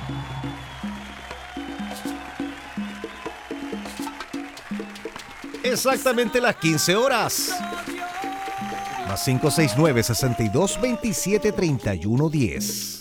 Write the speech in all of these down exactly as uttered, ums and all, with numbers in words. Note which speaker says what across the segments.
Speaker 1: Exactamente las quince horas. Más cinco seis nueve, sesenta y dos, veintisiete, treinta y uno, diez.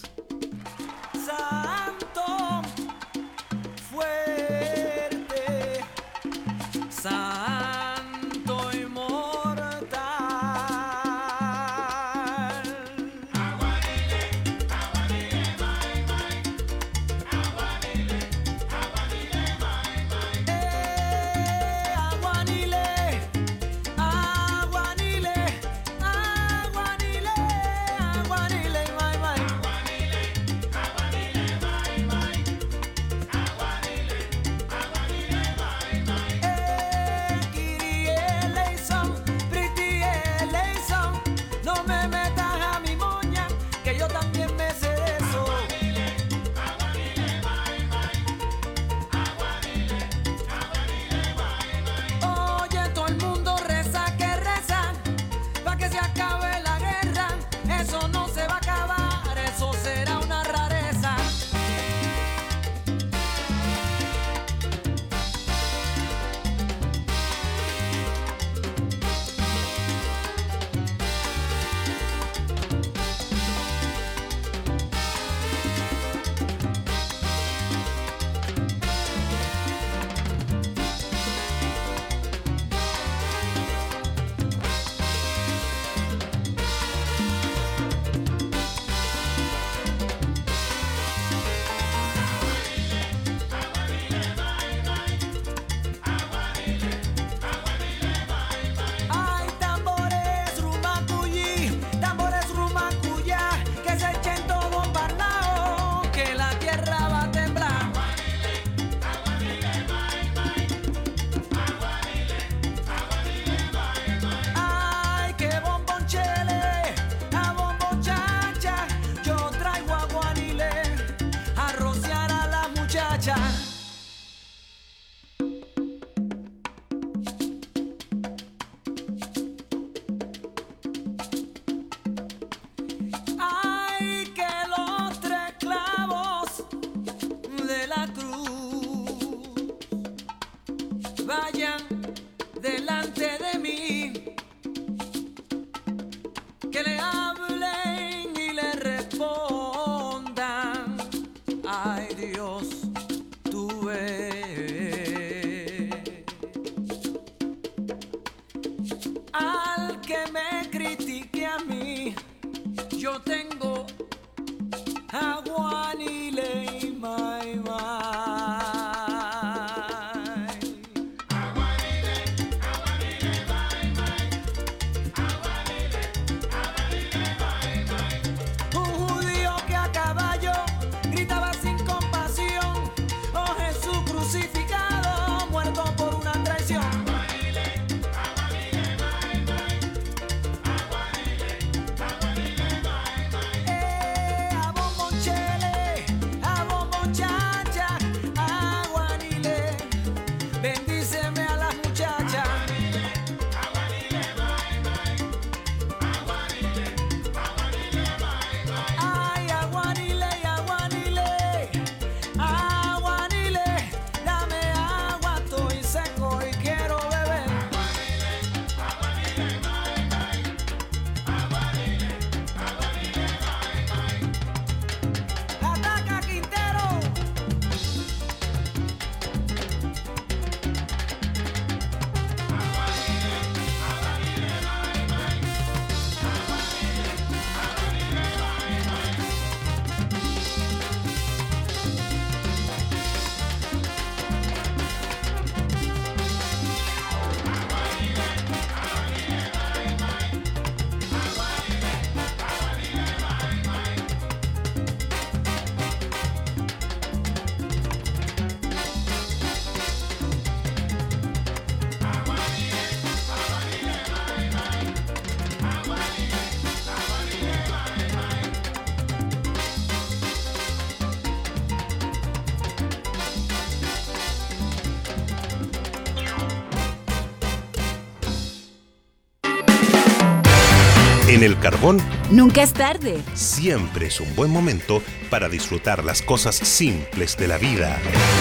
Speaker 2: En el carbón,
Speaker 3: nunca es tarde.
Speaker 2: Siempre es un buen momento para disfrutar las cosas simples de la vida.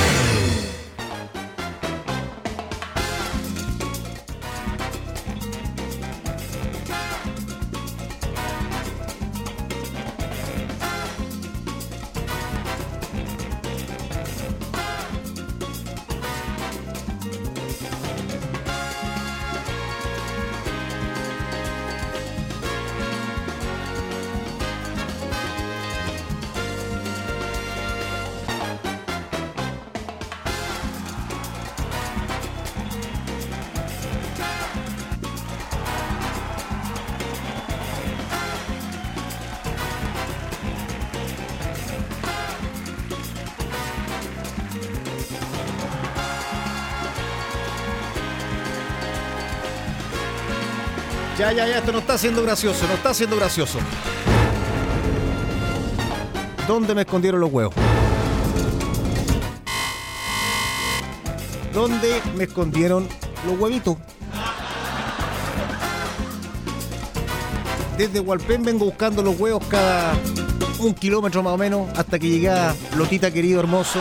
Speaker 1: Ya, ya, ya, esto no está siendo gracioso, no está siendo gracioso. ¿Dónde me escondieron los huevos? ¿Dónde me escondieron los huevitos? Desde Hualpén vengo buscando los huevos cada un kilómetro más o menos hasta que llegué a Lotita, querido hermoso.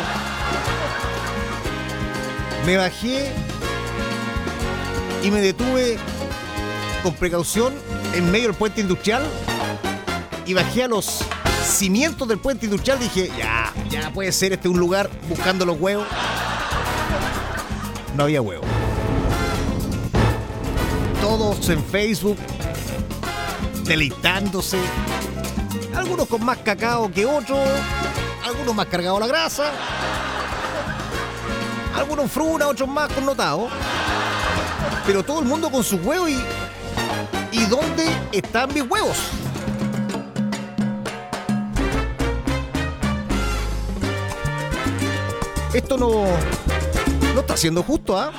Speaker 1: Me bajé y me detuve con precaución en medio del puente industrial y bajé a los cimientos del puente industrial. Dije, ya, ya puede ser este un lugar, buscando los huevos. No había huevos. Todos en Facebook deleitándose, algunos con más cacao que otros, algunos más cargados la grasa, algunos fruna, otros más connotados, pero todo el mundo con sus huevos. y ¿Y dónde están mis huevos? Esto no, no está siendo justo, ¿ah? ¿eh?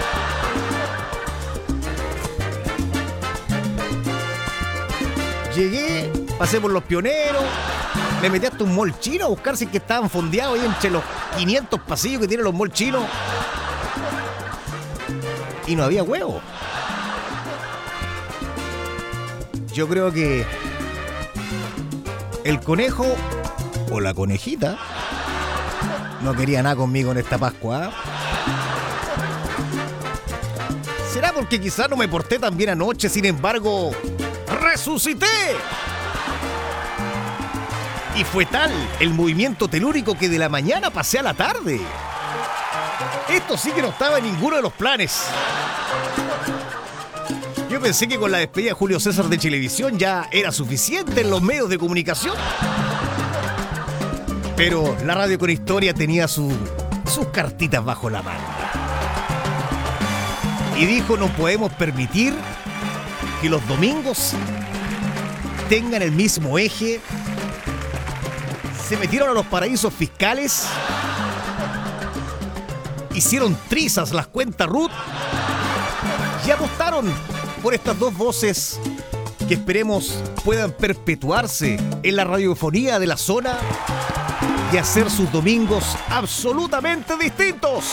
Speaker 1: Llegué, pasé por los Pioneros, me metí hasta un mall chino a buscar si es que estaban fondeados ahí entre los quinientos pasillos que tienen los malls chinos. Y no había huevos. Yo creo que el conejo o la conejita no quería nada conmigo en esta Pascua. ¿Será porque quizás no me porté tan bien anoche, sin embargo, resucité? Y fue tal el movimiento telúrico que de la mañana pasé a la tarde. Esto sí que no estaba en ninguno de los planes. Yo pensé que con la despedida de Julio César de Chilevisión ya era suficiente en los medios de comunicación. Pero la radio con historia tenía su, sus cartitas bajo la manga. Y dijo, no podemos permitir que los domingos tengan el mismo eje. Se metieron a los paraísos fiscales. Hicieron trizas las cuentas R U T. Y apostaron por estas dos voces que esperemos puedan perpetuarse en la radiofonía de la zona y hacer sus domingos absolutamente distintos.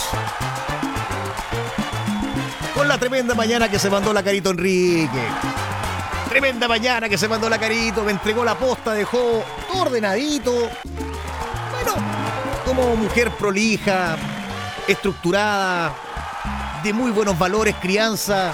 Speaker 1: Con la tremenda mañana que se mandó la Carito Enrique. Tremenda mañana que se mandó la Carito, me entregó la posta, dejó todo ordenadito. Bueno, como mujer prolija, estructurada, de muy buenos valores, crianza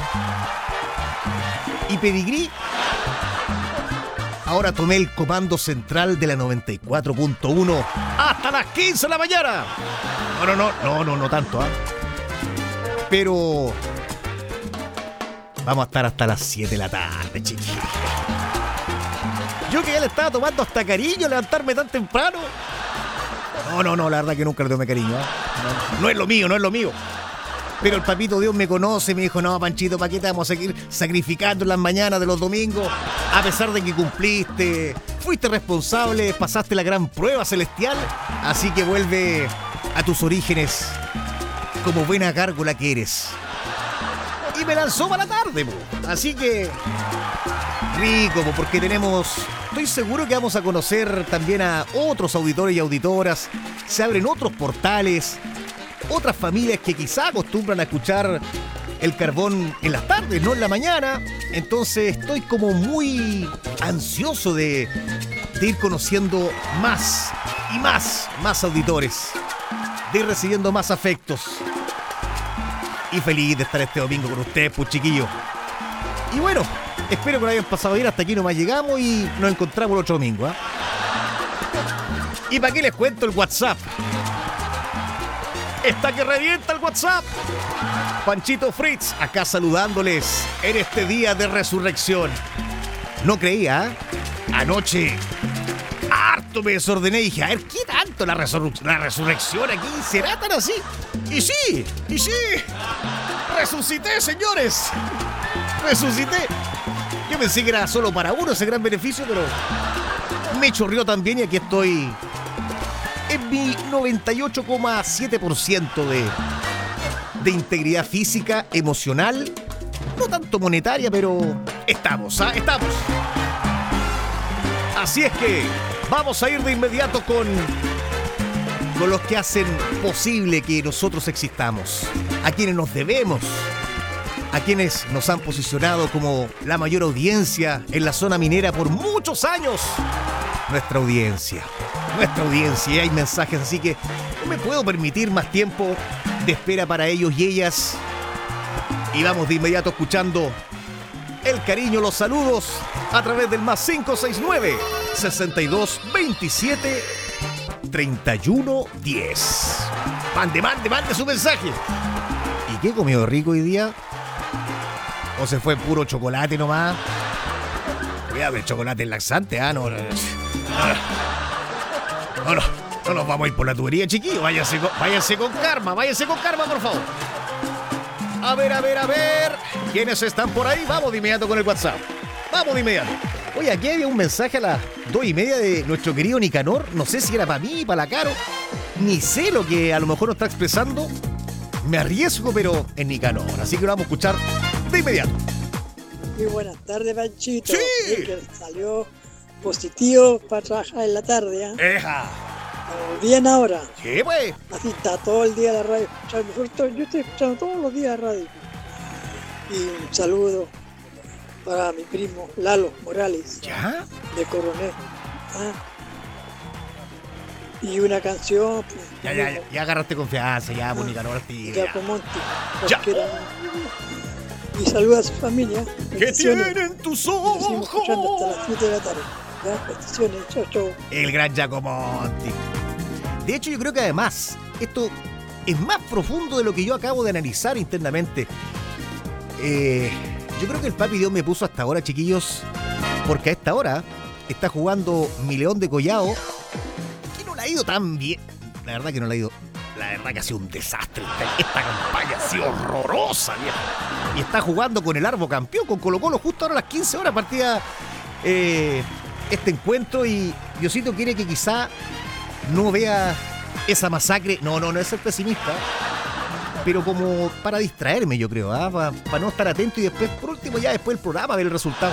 Speaker 1: y pedigrí. Ahora tomé el comando central de la noventa y cuatro punto uno hasta las quince de la mañana. No, no, no, no, no, no tanto, ¿ah? ¿eh? Pero vamos a estar hasta las siete de la tarde, chiquillos. Yo que ya le estaba tomando hasta cariño levantarme tan temprano. No, no, no, la verdad que nunca le tomé cariño, ¿eh? No, no es lo mío, no es lo mío. Pero el papito Dios me conoce, me dijo, no, Panchito, ¿para qué te vamos a seguir sacrificando en las mañanas de los domingos? A pesar de que cumpliste, fuiste responsable, pasaste la gran prueba celestial, así que vuelve a tus orígenes como buena gárgola que eres. Y me lanzó para la tarde, po. Así que rico, po, porque tenemos, estoy seguro que vamos a conocer también a otros auditores y auditoras, se abren otros portales, otras familias que quizá acostumbran a escuchar el carbón en las tardes, no en la mañana. Entonces estoy como muy ansioso de, de ir conociendo más y más, más auditores, de ir recibiendo más afectos. Y feliz de estar este domingo con ustedes, pues chiquillos. Y bueno, espero que lo hayan pasado bien. Hasta aquí nomás llegamos y nos encontramos el otro domingo, ¿eh? ¿Y para qué les cuento el WhatsApp? Está que revienta el WhatsApp. Panchito Fritz, acá saludándoles en este día de resurrección. No creía, ¿eh? Anoche harto me desordené y dije, a ver, ¿qué tanto la, resur- la resurrección aquí? ¿Será tan así? Y sí, y sí. Resucité, señores. Resucité. Yo pensé que era solo para uno ese gran beneficio, pero me chorrió también y aquí estoy en mi noventa y ocho coma siete por ciento de, de integridad física, emocional, no tanto monetaria, pero estamos, ¿ah? Estamos. Así es que vamos a ir de inmediato con, con los que hacen posible que nosotros existamos, a quienes nos debemos, a quienes nos han posicionado como la mayor audiencia en la zona minera por muchos años. Nuestra audiencia, nuestra audiencia, y hay mensajes, así que no me puedo permitir más tiempo de espera para ellos y ellas. Y vamos de inmediato escuchando el cariño, los saludos a través del más cinco seis nueve, sesenta y dos veintisiete, treinta y uno diez. Mande, mande, mande su mensaje. ¿Y qué comió rico hoy día? ¿O se fue puro chocolate nomás? Cuidado, el chocolate es laxante, ¿ah? No, no, no, no, no nos vamos a ir por la tubería, chiquillos. Váyanse con, váyanse con karma, váyanse con karma, por favor. A ver, a ver, a ver. ¿Quiénes están por ahí? Vamos de inmediato con el WhatsApp. Vamos de inmediato. Oye, aquí había un mensaje a las dos y media de nuestro querido Nicanor. No sé si era para mí, para la Caro. Ni sé lo que a lo mejor nos está expresando. Me arriesgo, pero en Nicanor. Así que lo vamos a escuchar de inmediato.
Speaker 3: Muy buenas tardes, Panchito.
Speaker 1: ¡Sí!
Speaker 3: Sí, que salió positivo para trabajar en la tarde, ¿eh?
Speaker 1: ¡Eja!
Speaker 3: Estamos bien ahora.
Speaker 1: ¿Qué, pues?
Speaker 3: Así está todo el día la radio escuchando. Yo estoy, yo estoy escuchando todos los días la radio. Y un saludo para mi primo Lalo Morales,
Speaker 1: ¿Ya?
Speaker 3: de Coronel. ¿Ah? Y una canción. Pues,
Speaker 1: Ya, ya, ya, ya agarraste confianza, ya, pues, Nicanor, tío.
Speaker 3: Ya con Monty.
Speaker 1: Ya.
Speaker 3: Y saluda a su familia.
Speaker 1: ¿Qué
Speaker 3: Bendiciones.
Speaker 1: tienen tus
Speaker 3: Nos seguimos escuchando hasta
Speaker 1: ojos?
Speaker 3: las siete de la tarde. Ya, bendiciones. Chau, chau.
Speaker 1: El gran Giacomonti. De hecho, yo creo que además esto es más profundo de lo que yo acabo de analizar internamente. Eh, yo creo que el Papi Dios me puso hasta ahora, chiquillos, porque a esta hora está jugando mi León de Collao, que no le ha ido tan bien. La verdad que no le ha ido. La verdad que ha sido un desastre. Esta, esta campaña ha sido horrorosa, viejo. Y está jugando con el Arbo campeón, con Colo Colo, justo ahora a las quince horas partida eh, este encuentro. Y Diosito quiere que quizá no vea esa masacre. No, no, no es ser pesimista, pero como para distraerme, yo creo, ¿eh? para, para no estar atento y después, por último, ya después del programa, ver el resultado.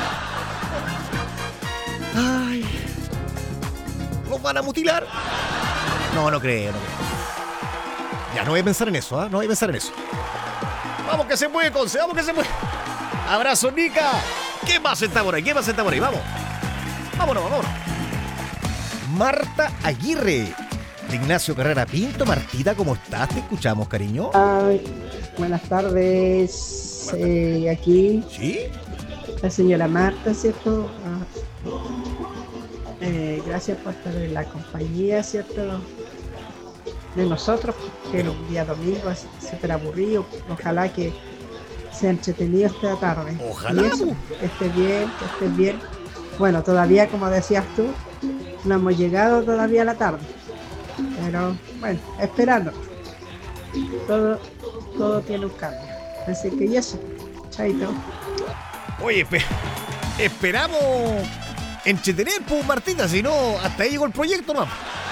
Speaker 1: Ay, ¿nos van a mutilar? No, no creo, no creo. Ya, no voy a pensar en eso, ¿ah? ¿eh? No voy a pensar en eso. Vamos que se puede, Conce, vamos que se puede. Abrazo, Nica. ¿Qué más está por ahí? ¿Qué más está por ahí? Vamos. Vámonos, vámonos. Marta Aguirre, de Ignacio Carrera Pinto. Martita, ¿cómo estás? Te escuchamos, cariño.
Speaker 4: Ay, buenas tardes.
Speaker 1: Buenas
Speaker 4: Eh, aquí
Speaker 1: ¿Sí?
Speaker 4: la señora Marta, ¿cierto? Ah, eh, gracias por estar en la compañía, ¿cierto? De nosotros, que
Speaker 1: Pero-
Speaker 4: el día domingo es súper aburrido. Ojalá que sea entretenido esta tarde.
Speaker 1: Ojalá,
Speaker 4: Y eso,
Speaker 1: po.
Speaker 4: que esté bien, que esté bien. Bueno, todavía, como decías tú, no hemos llegado todavía a la tarde. Pero, bueno, esperando. Todo, todo tiene un cambio. Así que y eso, chaito.
Speaker 1: Oye, espe- esperamos entretener, pues, Martita, si no, hasta ahí llegó el proyecto, ¿no?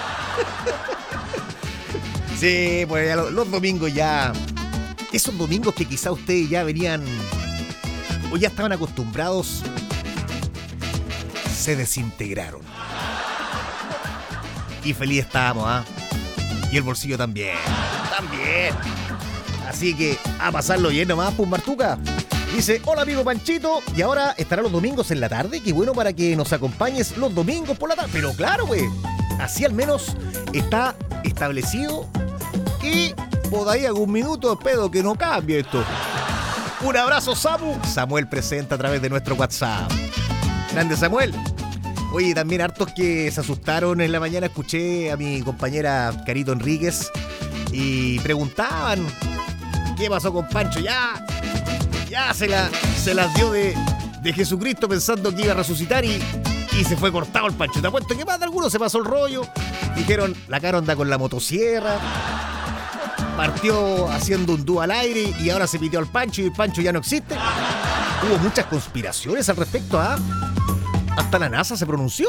Speaker 1: Sí, pues ya lo- los domingos ya. Esos domingos que quizá ustedes ya venían o ya estaban acostumbrados, se desintegraron. Y feliz estábamos, ¿ah? Y el bolsillo también. También. Así que a pasarlo bien nomás, pues Martuca. Dice, hola amigo Panchito, y ahora estará los domingos en la tarde. Qué bueno para que nos acompañes los domingos por la tarde. Pero claro, güey, así al menos está establecido. Y por ahí algún minuto espero que no cambie esto. Un abrazo, Samu. Samuel presenta a través de nuestro WhatsApp. Grande Samuel. Oye, también hartos que se asustaron en la mañana. Escuché a mi compañera Carito Enríquez y preguntaban qué pasó con Pancho. Ya, ya se, la, se las dio de, de Jesucristo pensando que iba a resucitar y, y se fue cortado el Pancho. Te apuesto que más de algunos se pasó el rollo. Dijeron, la Caro anda con la motosierra. Partió haciendo un dúo al aire y ahora se pidió al Pancho y el Pancho ya no existe. Hubo muchas conspiraciones al respecto, ¿ah? Hasta la NASA se pronunció.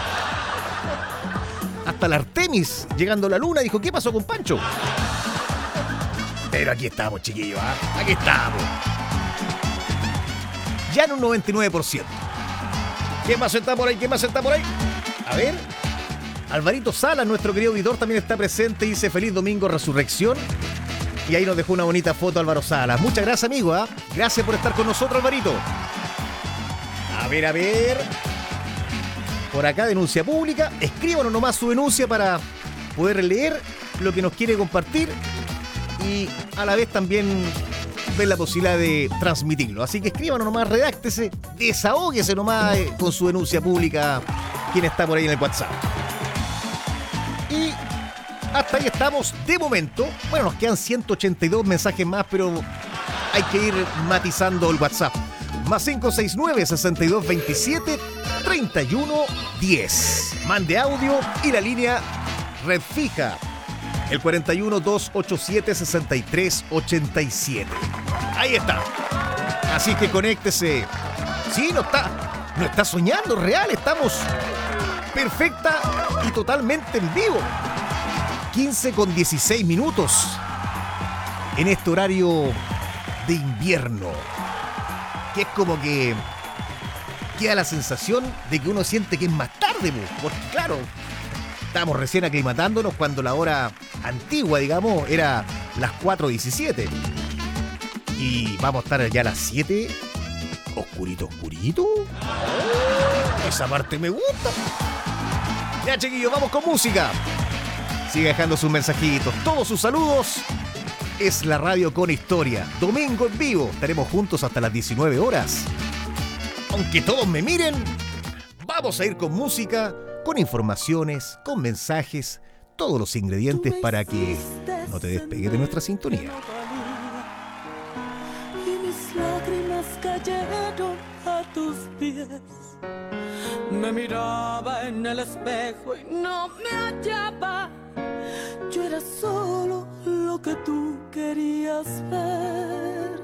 Speaker 1: Hasta la Artemis, llegando a la luna, dijo, ¿qué pasó con Pancho? Pero aquí estamos, chiquillos, ¿ah? Aquí estamos. Ya en un noventa y nueve por ciento. ¿Qué más está por ahí? ¿Qué más está por ahí? A ver. Alvarito Sala, nuestro querido editor, también está presente y dice feliz domingo resurrección. Y ahí nos dejó una bonita foto Álvaro Sala. Muchas gracias, amigo. ¿eh? Gracias por estar con nosotros, Alvarito. A ver, a ver. Por acá, denuncia pública. Escríbanos nomás su denuncia para poder leer lo que nos quiere compartir y a la vez también ver la posibilidad de transmitirlo. Así que escríbanos nomás, redáctese, desahóguese nomás eh, con su denuncia pública, quien está por ahí en el WhatsApp. Y hasta ahí estamos de momento. Bueno, nos quedan ciento ochenta y dos mensajes más, pero hay que ir matizando el WhatsApp. Más cinco seis nueve, seis dos dos siete, tres uno uno cero. Mande audio y la línea red fija. El cuarenta y uno, doscientos ochenta y siete, sesenta y tres ochenta y siete. Ahí está. Así que conéctese. Sí, no está, no está soñando, real. Estamos perfecta y totalmente en vivo. quince con dieciséis minutos en este horario de invierno, que es como que queda la sensación de que uno siente que es más tarde, porque claro, estamos recién aclimatándonos cuando la hora antigua, digamos, era las cuatro diecisiete y vamos a estar ya a las siete, oscurito, oscurito. Oh, esa parte me gusta. Ya, chiquillos, vamos con música. Sigue dejando sus mensajitos, todos sus saludos. Es la radio con historia. Domingo en vivo. Estaremos juntos hasta las diecinueve horas. Aunque todos me miren, vamos a ir con música, con informaciones, con mensajes, todos los ingredientes para que no te despegues de nuestra sintonía.
Speaker 5: Y mis lágrimas cayeron a tus pies. Me miraba en el espejo y no me hallaba. Yo era solo lo que tú querías ver.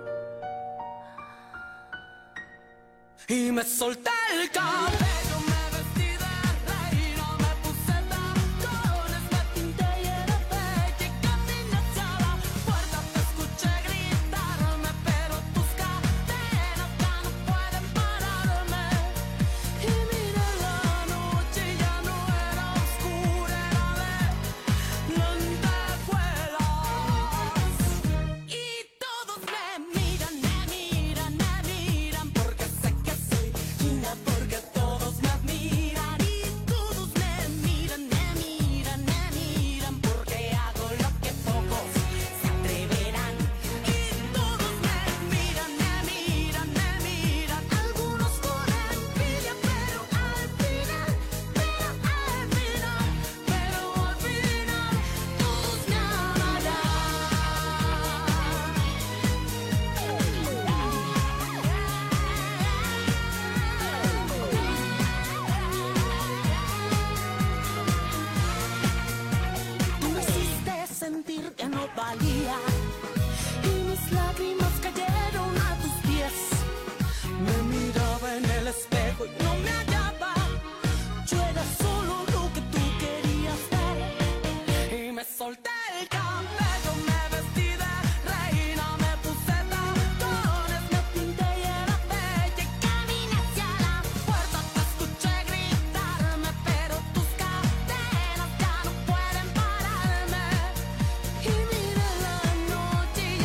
Speaker 5: Y me solté el cabello, me vestí de reina, me puse tacones, me pinté y era bella y caminé hacia la puerta. Te escuché gritarme, pero tus cadenas ya no pueden pararme. Y miré la noche y ya no era oscura, era de lentejuelas. Y todos me miran, me miran, me miran, porque sé que soy linda, porque todos me admiran. Y todos me miran, me miran, me miran, porque hago lo que pocos se atreverán. Y todos me miran, me miran, me miran, algunos con envidia, pero al final, pero al final, pero al final, todos me amarán. Tú me hiciste sentir que no valía y mis lágrimas cayeron a tus pies. Me miraba en el espejo y no me hallaba. Yo era solo lo que tú querías ver. Y me solté el cabello, me vestí de reina, me puse tacones, me pinté y era bella y caminé hacia la puerta. Te escuché gritarme, pero tus cadenas ya no pueden pararme. Y miré la noche y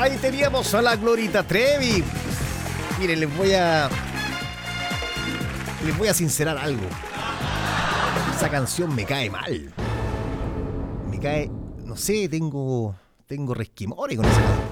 Speaker 1: Ahí teníamos a la Glorita Trevi. Miren, les voy a... Les voy a sincerar algo. Esa canción me cae mal. Me cae... No sé, tengo... Tengo resquemores con esa canción.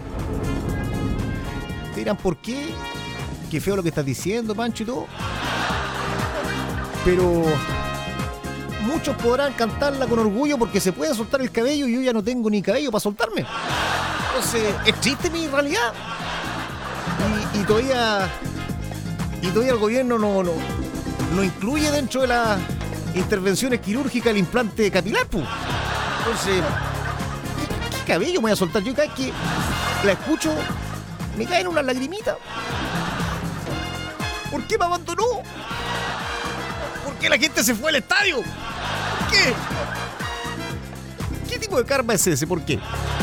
Speaker 1: Te dirán, ¿por qué? Qué feo lo que estás diciendo, Pancho, y todo. Pero... Muchos podrán cantarla con orgullo porque se puede soltar el cabello y yo ya no tengo ni cabello para soltarme. Entonces, es triste mi realidad. Y, y todavía... Y todavía el gobierno no, no, no incluye dentro de las intervenciones quirúrgicas el implante capilar, pues. Entonces, ¿qué, qué cabello me voy a soltar? Yo cada vez que la escucho, me caen unas lagrimitas. ¿Por qué me abandonó? ¿Por qué la gente se fue al estadio? ¿Por qué? ¿Qué tipo de karma es ese? ¿Por qué?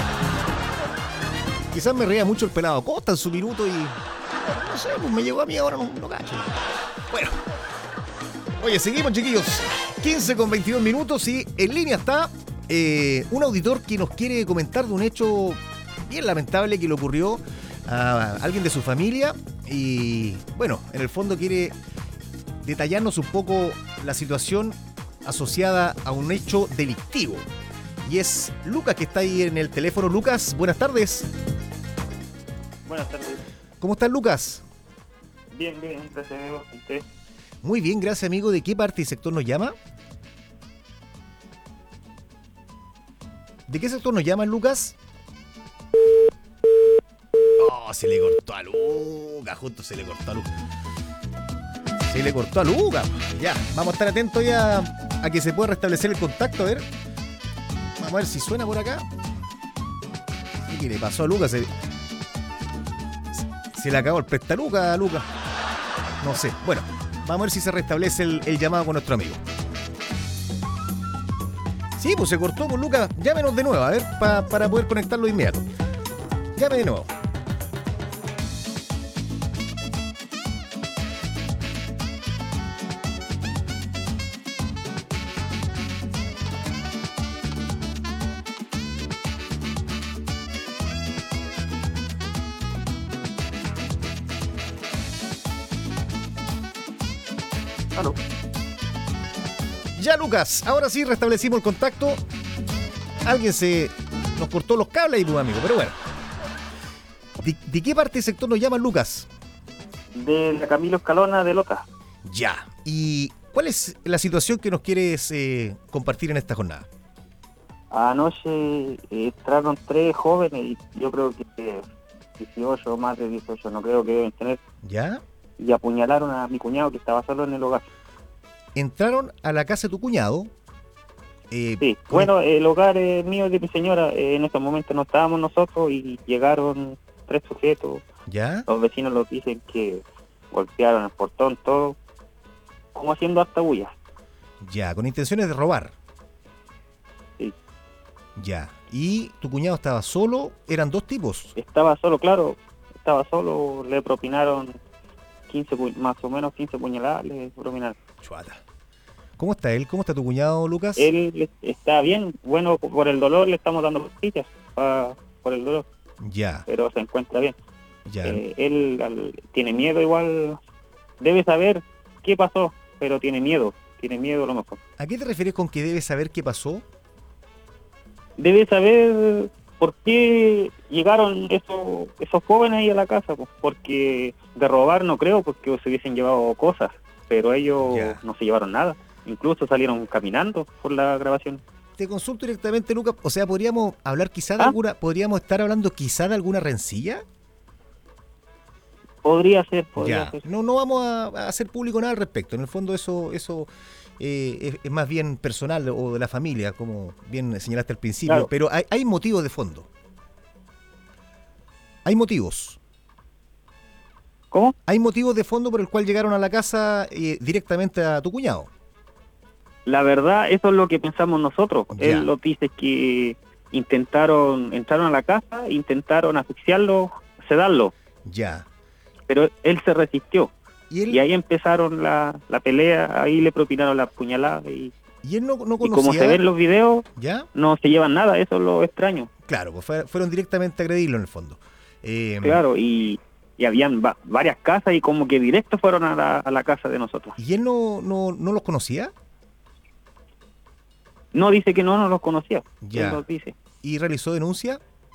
Speaker 1: Quizás me reía mucho el pelado Costa en su minuto y... No sé, pues me llegó a mí ahora, no, no cacho. Bueno. Oye, seguimos, chiquillos. quince con veintidós minutos y en línea está eh, un auditor que nos quiere comentar de un hecho bien lamentable que le ocurrió a alguien de su familia y, bueno, en el fondo quiere detallarnos un poco la situación asociada a un hecho delictivo. Y es Lucas que está ahí en el teléfono. Lucas, buenas tardes.
Speaker 6: Buenas tardes.
Speaker 1: ¿Cómo estás, Lucas?
Speaker 6: Bien, bien, gracias a Dios. ¿Usted?
Speaker 1: Muy bien, gracias, amigo. ¿De qué parte y sector nos llama? ¿De qué sector nos llama, Lucas? Oh, se le cortó a Lucas. Justo se le cortó a Lucas. Se le cortó a Lucas. Ya, vamos a estar atentos ya a que se pueda restablecer el contacto. A ver. Vamos a ver si suena por acá. ¿Qué le pasó a Lucas? Se... Se le acabó el prestaluca a Lucas. No sé. Bueno, vamos a ver si se restablece el, el llamado con nuestro amigo. Sí, pues se cortó con Lucas. Llámenos de nuevo, a ver, pa, para poder conectarlo de inmediato. Llame de nuevo.
Speaker 6: Aló.
Speaker 1: Ya, Lucas, ahora sí restablecimos el contacto. Alguien se nos cortó los cables ahí, pues, amigo, pero bueno. ¿De, de qué parte del sector nos llaman, Lucas?
Speaker 6: De la Camilo Escalona de Lota.
Speaker 1: Ya. ¿Y cuál es la situación que nos quieres eh, compartir en esta jornada?
Speaker 6: Anoche eh, entraron tres jóvenes y yo creo que eh, dieciocho, más de dieciocho, no creo que deben tener,
Speaker 1: ¿Ya?
Speaker 6: y apuñalaron a mi cuñado que estaba solo en el hogar.
Speaker 1: Entraron a la casa de tu cuñado. Eh,
Speaker 6: Sí,
Speaker 1: con-
Speaker 6: bueno, el hogar es mío y de mi señora. Eh, en estos momentos no estábamos nosotros y llegaron tres sujetos.
Speaker 1: ¿Ya?
Speaker 6: Los vecinos los dicen que golpearon el portón, todo, como haciendo harta bulla.
Speaker 1: Ya, con intenciones de robar.
Speaker 6: Sí.
Speaker 1: Ya. ¿Y tu cuñado estaba solo? ¿Eran dos tipos?
Speaker 6: Estaba solo, claro, estaba solo, le propinaron quince, pu- más o menos quince puñaladas, le propinaron.
Speaker 1: Chuata. ¿Cómo está él? ¿Cómo está tu cuñado, Lucas?
Speaker 6: Él está bien, bueno, por el dolor le estamos dando pastillas pa- por el dolor,
Speaker 1: Ya,
Speaker 6: pero se encuentra bien.
Speaker 1: ya.
Speaker 6: Eh, él al- tiene miedo igual, debe saber qué pasó, pero tiene miedo, tiene miedo a lo mejor.
Speaker 1: ¿A qué te refieres con que debes saber qué pasó?
Speaker 6: Debe saber por qué llegaron esos, esos jóvenes ahí a la casa, pues, porque de robar no creo, porque se hubiesen llevado cosas, pero ellos
Speaker 1: Ya.
Speaker 6: no se llevaron nada, incluso salieron caminando por la grabación.
Speaker 1: Te consulto directamente, Lucas. O sea, ¿podríamos hablar quizá de
Speaker 6: ¿Ah?
Speaker 1: alguna... ¿Podríamos estar hablando quizá de alguna rencilla?
Speaker 6: Podría ser, podría
Speaker 1: Ya.
Speaker 6: ser.
Speaker 1: No, no vamos a, a hacer público nada al respecto. En el fondo eso, eso eh, es, es más bien personal o de la familia, como bien señalaste al principio.
Speaker 6: Claro.
Speaker 1: Pero hay, hay motivos de fondo. Hay motivos.
Speaker 6: ¿Cómo?
Speaker 1: Hay motivos de fondo por el cual llegaron a la casa eh, directamente a tu cuñado.
Speaker 6: La verdad, eso es lo que pensamos nosotros.
Speaker 1: Ya.
Speaker 6: Él nos dice que intentaron, entraron a la casa, intentaron asfixiarlo, sedarlo,
Speaker 1: Ya.
Speaker 6: pero él se resistió.
Speaker 1: Y él,
Speaker 6: Y ahí empezaron la, la pelea, ahí le propinaron la puñalada. Y,
Speaker 1: y él no, no
Speaker 6: y
Speaker 1: conocía...
Speaker 6: como se ven los videos,
Speaker 1: ¿Ya?
Speaker 6: no se llevan nada, eso es lo extraño.
Speaker 1: Claro, pues fue- fueron directamente a agredirlo en el fondo. Eh,
Speaker 6: Claro, y, y habían va- varias casas y como que directo fueron a la, a la casa de nosotros.
Speaker 1: ¿Y él no, no, no los conocía?
Speaker 6: No, dice que no, no los conocía.
Speaker 1: Ya.
Speaker 6: Él nos dice.
Speaker 1: ¿Y realizó denuncia?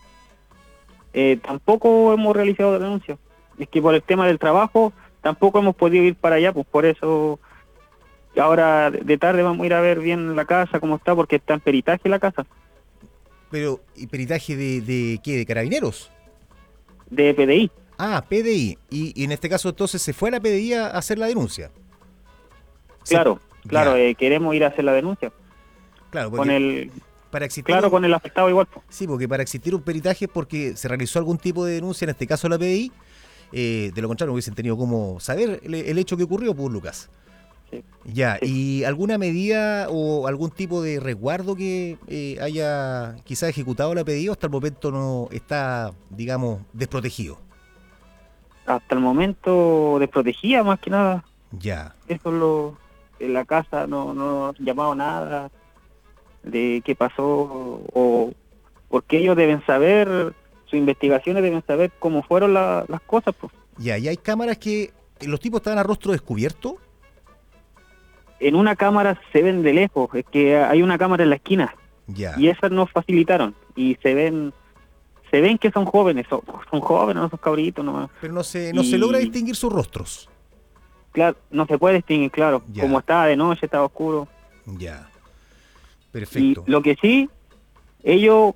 Speaker 6: Eh, tampoco hemos realizado denuncia. Es que por el tema del trabajo tampoco hemos podido ir para allá, pues por eso ahora de de tarde vamos a ir a ver bien la casa, cómo está, porque está en peritaje la casa,
Speaker 1: Pero, ¿y peritaje de, de qué? ¿De carabineros?
Speaker 6: de P D I.
Speaker 1: Ah, P D I. Y, y en este caso entonces se fue a la P D I a hacer la denuncia. Se-
Speaker 6: Claro, claro,
Speaker 1: Ya,
Speaker 6: eh, queremos ir a hacer la denuncia.
Speaker 1: claro, porque
Speaker 6: Con el,
Speaker 1: para existir
Speaker 6: claro,
Speaker 1: un-
Speaker 6: con el afectado igual, pues.
Speaker 1: Sí, porque para existir un peritaje es porque se realizó algún tipo de denuncia, en este caso la P D I. Eh, de lo contrario, no hubiesen tenido cómo saber el, el hecho que ocurrió, pues, Lucas.
Speaker 6: Sí.
Speaker 1: Ya,
Speaker 6: Sí.
Speaker 1: ¿y alguna medida o algún tipo de resguardo que eh, haya quizás ejecutado la P D I o hasta el momento no está, digamos, desprotegido?
Speaker 6: Hasta el momento desprotegida más que nada.
Speaker 1: Ya,
Speaker 6: Eso es lo, en la casa no, no han llamado nada de qué pasó o porque ellos deben saber, sus investigaciones deben saber cómo fueron la- las cosas, pues.
Speaker 1: ya, y hay cámaras que los tipos estaban a rostro descubierto.
Speaker 6: En una cámara se ven de lejos, es que hay una cámara en la esquina
Speaker 1: Ya,
Speaker 6: y esas nos facilitaron y se ven se ven que son jóvenes, son, son jóvenes, no son cabritos nomás.
Speaker 1: pero no se, no se
Speaker 6: y-
Speaker 1: logra distinguir sus rostros.
Speaker 6: Claro, no se puede distinguir, claro,
Speaker 1: Ya.
Speaker 6: como estaba de noche, estaba oscuro.
Speaker 1: Ya,
Speaker 6: Y
Speaker 1: perfecto.
Speaker 6: lo que sí, ellos,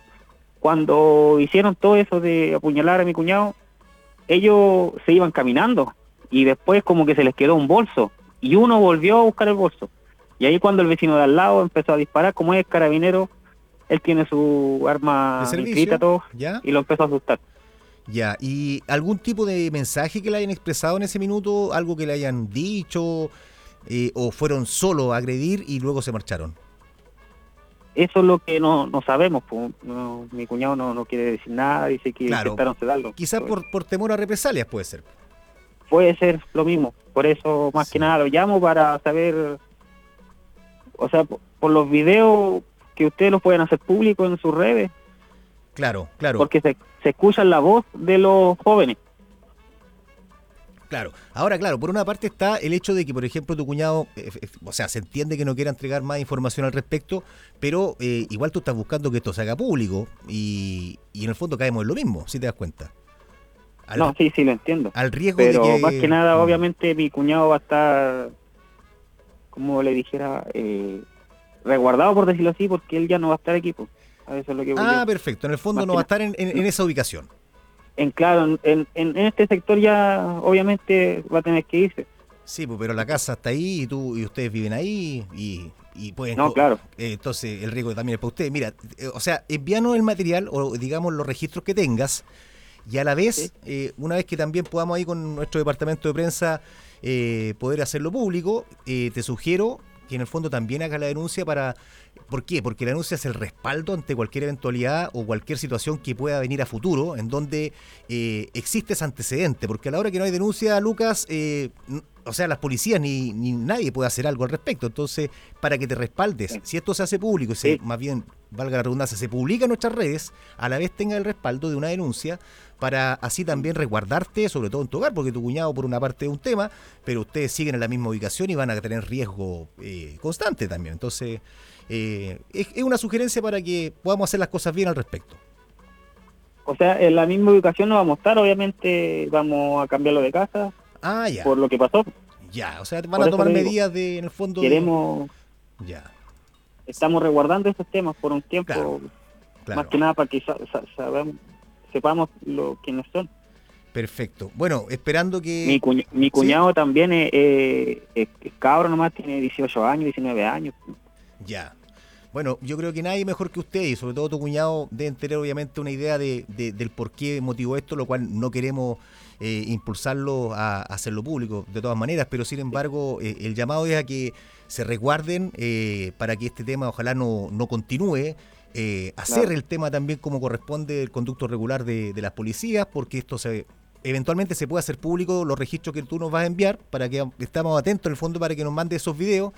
Speaker 6: cuando hicieron todo eso de apuñalar a mi cuñado, ellos se iban caminando y después como que se les quedó un bolso y uno volvió a buscar el bolso. Y ahí cuando el vecino de al lado empezó a disparar, como es carabinero, él tiene su arma
Speaker 1: ¿De servicio?
Speaker 6: inscrita todo
Speaker 1: ¿Ya?
Speaker 6: y lo empezó a asustar.
Speaker 1: Ya, ¿y algún tipo de mensaje que le hayan expresado en ese minuto? ¿Algo que le hayan dicho? Eh, ¿O fueron solo a agredir y luego se marcharon?
Speaker 6: Eso es lo que no, no sabemos, pues, no, mi cuñado no, no quiere decir nada, dice que
Speaker 1: Claro,
Speaker 6: intentaron sedarlo.
Speaker 1: Quizás por, por temor a represalias puede ser.
Speaker 6: Puede ser lo mismo, por eso más
Speaker 1: Sí.
Speaker 6: que nada lo llamo para saber, o sea, por, por los videos que ustedes los pueden hacer públicos en sus redes,
Speaker 1: Claro, claro,
Speaker 6: porque se, se escucha la voz de los jóvenes.
Speaker 1: claro. Ahora, claro, por una parte está el hecho de que, por ejemplo, tu cuñado, eh, eh, o sea, se entiende que no quiera entregar más información al respecto, pero eh, igual tú estás buscando que esto se haga público y, y en el fondo caemos en lo mismo, si te das cuenta. Al,
Speaker 6: No, sí, sí, lo entiendo.
Speaker 1: al riesgo
Speaker 6: Pero
Speaker 1: de que...
Speaker 6: más que nada,
Speaker 1: Mm,
Speaker 6: obviamente, mi cuñado va a estar, como le dijera, eh, resguardado, por decirlo así, porque él ya no va a estar aquí, pues. A eso es lo que voy
Speaker 1: Ah,
Speaker 6: yo.
Speaker 1: perfecto. En el fondo
Speaker 6: Más
Speaker 1: no
Speaker 6: que
Speaker 1: va a estar en, en- en esa ubicación.
Speaker 6: En claro, en, en, en este sector ya, obviamente, va a tener que irse.
Speaker 1: Sí, pues, pero la casa está ahí y tú y ustedes viven ahí y, y pueden...
Speaker 6: No,
Speaker 1: co-
Speaker 6: claro.
Speaker 1: eh, entonces el riesgo también es para ustedes. Mira, eh, o sea, envíanos el material o digamos los registros que tengas y a la vez,
Speaker 6: Sí.
Speaker 1: eh, una vez que también podamos ahí con nuestro departamento de prensa eh, poder hacerlo público, eh, te sugiero que en el fondo también hagas la denuncia para... ¿Por qué? Porque la denuncia es el respaldo ante cualquier eventualidad o cualquier situación que pueda venir a futuro en donde eh, existe ese antecedente. Porque a la hora que no hay denuncia, Lucas, eh, n- o sea, las policías ni, ni nadie puede hacer algo al respecto. Entonces, para que te respaldes,
Speaker 6: Sí.
Speaker 1: si esto se hace público y se,
Speaker 6: Sí.
Speaker 1: más bien, valga la redundancia, se publica en nuestras redes, a la vez tenga el respaldo de una denuncia para así también resguardarte, sobre todo en tu hogar, porque tu cuñado por una parte es un tema, pero ustedes siguen en la misma ubicación y van a tener riesgo eh, constante también. Entonces, eh, es, es una sugerencia para que podamos hacer las cosas bien al respecto.
Speaker 6: O sea, en la misma ubicación no vamos a estar, obviamente vamos a cambiarlo de casa
Speaker 1: Ah, ya,
Speaker 6: por lo que pasó.
Speaker 1: ya, o sea, van
Speaker 6: por
Speaker 1: a
Speaker 6: eso
Speaker 1: tomar
Speaker 6: le digo,
Speaker 1: medidas de, en el fondo... de-
Speaker 6: Queremos,
Speaker 1: Ya,
Speaker 6: estamos resguardando esos temas por un tiempo,
Speaker 1: Claro, claro.
Speaker 6: más que nada para que sa- sa- sabemos- sepamos lo quiénes son.
Speaker 1: Perfecto. Bueno, esperando que...
Speaker 6: Mi, cuñ- mi cuñado también es, eh, es- es cabro nomás, tiene dieciocho años, diecinueve años.
Speaker 1: Ya. Bueno, yo creo que nadie mejor que usted y sobre todo tu cuñado deben tener obviamente una idea de, de- del por qué motivó esto, lo cual no queremos eh, impulsarlo a, a hacerlo público de todas maneras, pero sin embargo eh, el llamado es a que se resguarden eh, para que este tema ojalá no, no continúe. Eh, hacer
Speaker 6: Claro.
Speaker 1: el tema también como corresponde el conducto regular de, de las policías, porque esto se eventualmente se puede hacer público, los registros que tú nos vas a enviar, para que estemos atentos en el fondo para que nos mande esos videos.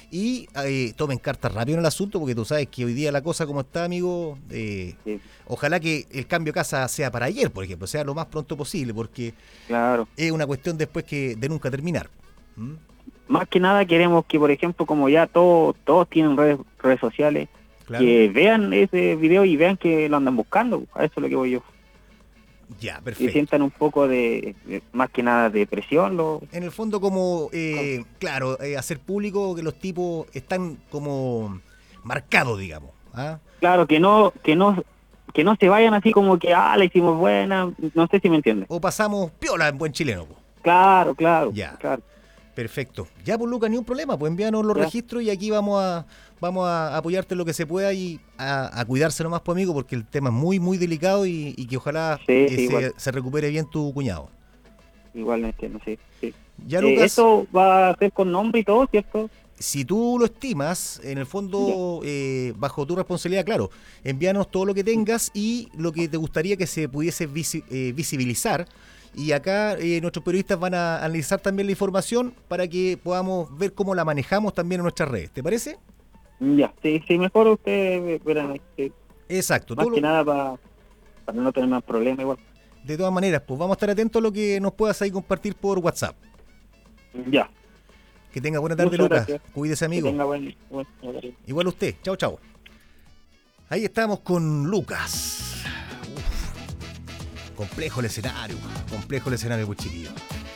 Speaker 1: y eh, tomen cartas rápido en el asunto, porque tú sabes que hoy día la cosa como está, amigo, eh,
Speaker 6: Sí.
Speaker 1: ojalá que el cambio de casa sea para ayer, por ejemplo, sea lo más pronto posible, porque
Speaker 6: Claro.
Speaker 1: es una cuestión después que de nunca terminar. ¿Mm?
Speaker 6: Más que nada queremos que, por ejemplo, como ya todos todos tienen redes, redes sociales,
Speaker 1: Claro.
Speaker 6: que vean ese video y vean que lo andan buscando. A eso es lo que voy yo.
Speaker 1: Ya,
Speaker 6: Y
Speaker 1: perfecto.
Speaker 6: sientan un poco de, de- más que nada, de presión. Lo,
Speaker 1: En el fondo como, eh, claro, eh, hacer público que los tipos están como marcados, digamos. ¿Ah?
Speaker 6: claro, que no que no que no se vayan así como que, ah, la hicimos buena. No sé si me entiendes.
Speaker 1: O pasamos piola en buen chileno. Po.
Speaker 6: Claro, claro.
Speaker 1: Ya.
Speaker 6: claro.
Speaker 1: Perfecto. Ya, pues Lucas, ni un problema, pues envíanos los
Speaker 6: Ya.
Speaker 1: registros y aquí vamos a vamos a apoyarte en lo que se pueda y a, a cuidarse nomás, pues amigo, porque el tema es muy, muy delicado y, y que ojalá
Speaker 6: Sí,
Speaker 1: eh,
Speaker 6: sí,
Speaker 1: se,
Speaker 6: igual.
Speaker 1: se recupere bien tu cuñado.
Speaker 6: Igual no entiendo, sí. sí.
Speaker 1: Ya,
Speaker 6: Eh,
Speaker 1: Lucas,
Speaker 6: esto va a ser con nombre y todo, ¿cierto?
Speaker 1: si tú lo estimas, en el fondo, eh, bajo tu responsabilidad, claro, envíanos todo lo que tengas y lo que te gustaría que se pudiese visi- eh, visibilizar. Y acá eh, nuestros periodistas van a analizar también la información para que podamos ver cómo la manejamos también en nuestras redes. ¿Te parece?
Speaker 6: Ya, sí, sí, mejor ustedes verán. Sí.
Speaker 1: Exacto.
Speaker 6: Más
Speaker 1: Tú lo-
Speaker 6: que nada para, para no tener más problemas igual.
Speaker 1: De todas maneras, pues vamos a estar atentos a lo que nos puedas ahí compartir por WhatsApp.
Speaker 6: Ya.
Speaker 1: Que tenga buena tarde,
Speaker 6: Muchas
Speaker 1: Lucas.
Speaker 6: gracias.
Speaker 1: Cuídese,
Speaker 6: Que
Speaker 1: amigo.
Speaker 6: tenga buen, buen horario.
Speaker 1: Igual usted. Chao, chao. Ahí estamos con Lucas. Uf. Complejo el escenario. Complejo el escenario, pues, chiquillo.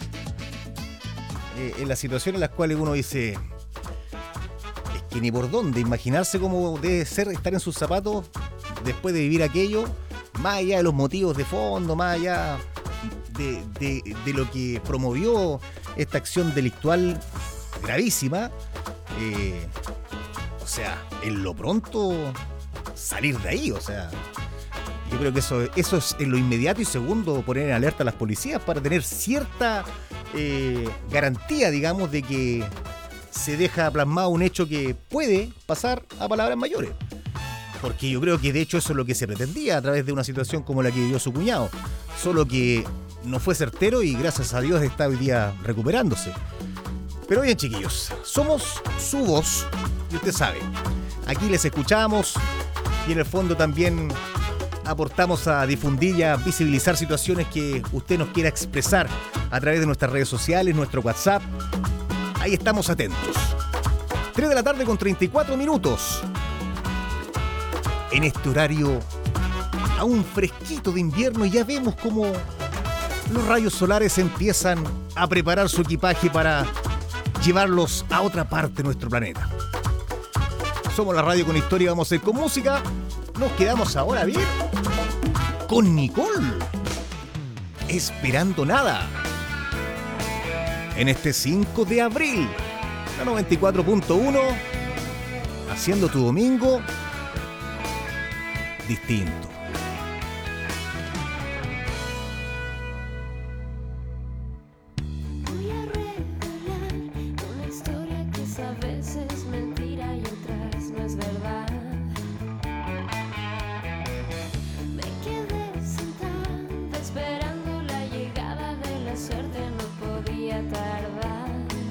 Speaker 1: Eh, en las situaciones en las cuales uno dice... Es que ni por dónde. Imaginarse cómo debe ser estar en sus zapatos después de vivir aquello. Más allá de los motivos de fondo, más allá de, de- de lo que promovió esta acción delictual gravísima. Eh, o sea, en lo pronto salir de ahí, o sea, yo creo que eso, eso es en lo inmediato y segundo, poner en alerta a las policías para tener cierta eh, garantía, digamos, de que se deja plasmado un hecho que puede pasar a palabras mayores. Porque yo creo que de hecho eso es lo que se pretendía a través de una situación como la que vivió su cuñado. Solo que no fue certero y gracias a Dios está hoy día recuperándose. Pero bien, chiquillos, somos su voz y usted sabe, aquí les escuchamos y en el fondo también aportamos a difundir y a visibilizar situaciones que usted nos quiera expresar a través de nuestras redes sociales, nuestro WhatsApp. Ahí estamos atentos. tres de la tarde con treinta y cuatro minutos. En este horario aún fresquito de invierno y ya vemos cómo los rayos solares empiezan a preparar su equipaje para llevarlos a otra parte de nuestro planeta. Somos la radio con historia, vamos a ir con música. Nos quedamos ahora bien con Nicole. Esperando nada. En este cinco de abril, la noventa y cuatro punto uno, haciendo tu domingo distinto.
Speaker 7: Voy a regalar una historia que es a veces mentira y otras no es verdad. Me quedé sentada esperando la llegada de la suerte, no podía tardar.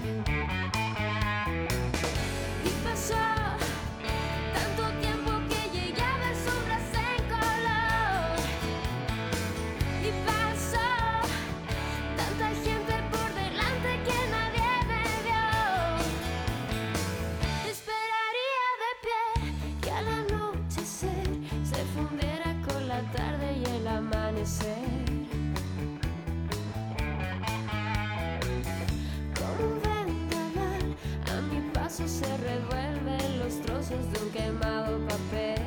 Speaker 7: Y pasó tanto tiempo que llegué a ver sombras en color. Y pasó tanta gente por delante que nadie me vio. Esperaría de pie que al anochecer se fundiera con la tarde y el amanecer. Como un vendaval, a mi paso se revuelven los trozos de un quemado papel.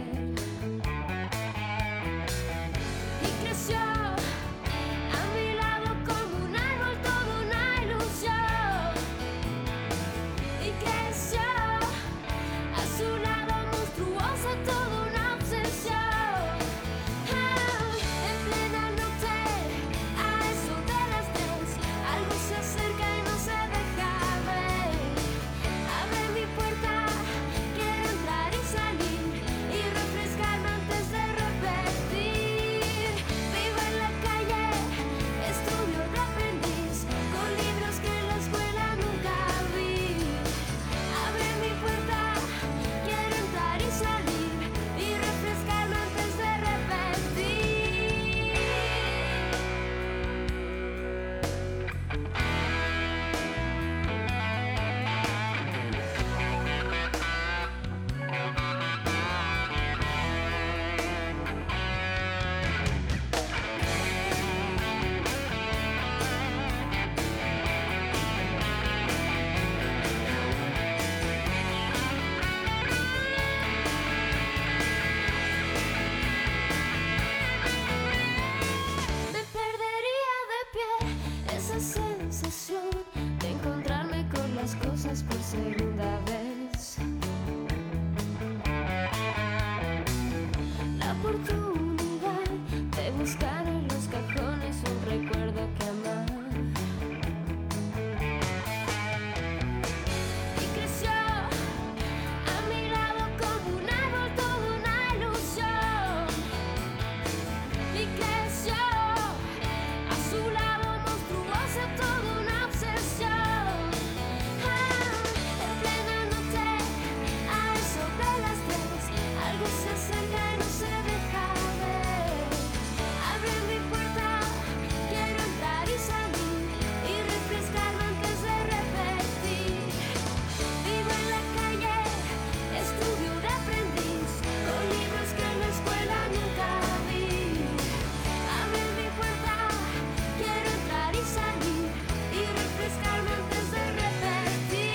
Speaker 7: Y creció a mi lado como un árbol, toda una ilusión. Y creció a su lado monstruosa, toda una obsesión. Ah, en plena noche, a eso de las tres, algo se acerca y no se deja ver. Abre mi puerta, quiero entrar esa sensación de encontrarme con las cosas por segunda vez. La oportunidad de buscar en los cajones un recuerdo que amar. Y creció a mi lado como un árbol, toda una ilusión. Y creció a su lado monstruosa, toda una obsesión. Ah, en plena noche, a eso de las tres, algo se acerca y no se deja ver. Abre mi puerta, quiero entrar y salir y refrescarme antes de repetir. Vivo en la calle, estudio de aprendiz, con libros que en la escuela nunca vi. Abre mi puerta, quiero entrar y salir y refrescarme antes de repetir.